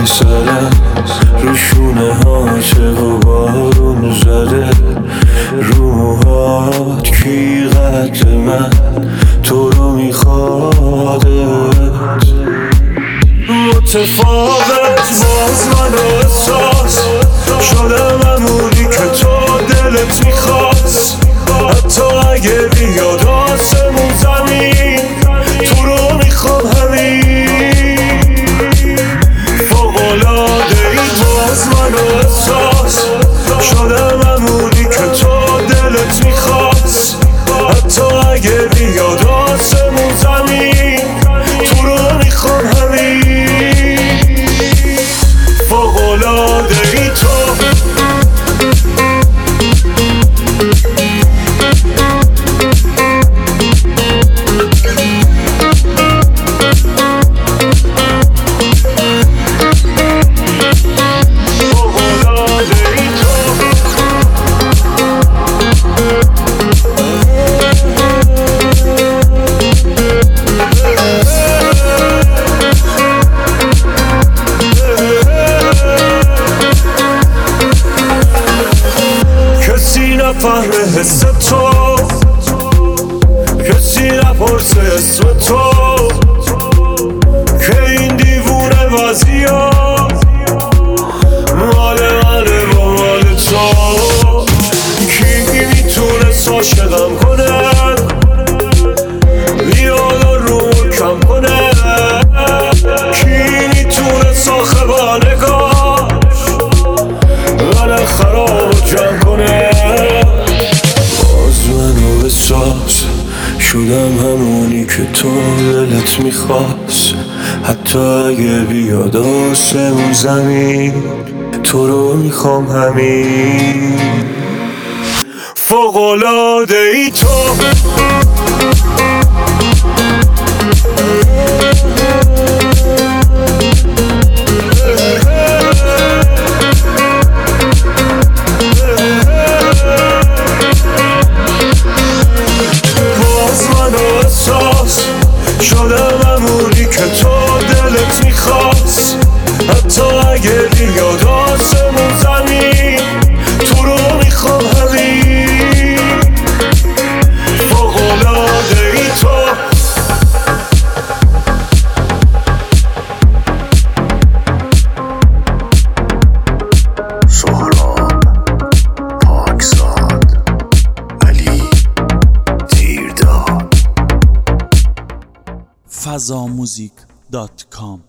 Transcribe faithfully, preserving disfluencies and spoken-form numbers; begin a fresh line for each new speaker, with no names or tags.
سرم روشونه ها چه و بارون زده روحات کی قد من تو رو میخوادت متفاوت باز من و احساس شدم همونی که تو دلت میخواست حتی اگه بیاد آسمون زمین تو رو میخوام همین فوق‌العاده ای باز من و احساس شدم همونی که تو دلت میخواست حتی اگه بیاد آسمون زمین تو رو میخوام همین فوق‌العاده ای تو نفهمه حس تو کسی نپرسه اسم تو که این دیوونه بازی ها مال منه با مال تو کی میتونه عاشقم کنه بیاد و رو کم کنه کی میتونه ساخه با نگاش من خراب و جمع کنه احساس شدم همونی که تو دلت میخواست حتی اگه بیاد آسمون زمین تو رو میخوام همین فوق‌العاده ای تو شدم همونی که تو دلت میخواست حتی اگه بیاد آسمون زمین تو رو میخوام همین فوق‌العاده ای تو
سهراب پاکزاد علی تیرداد
فضاموزیک دات کام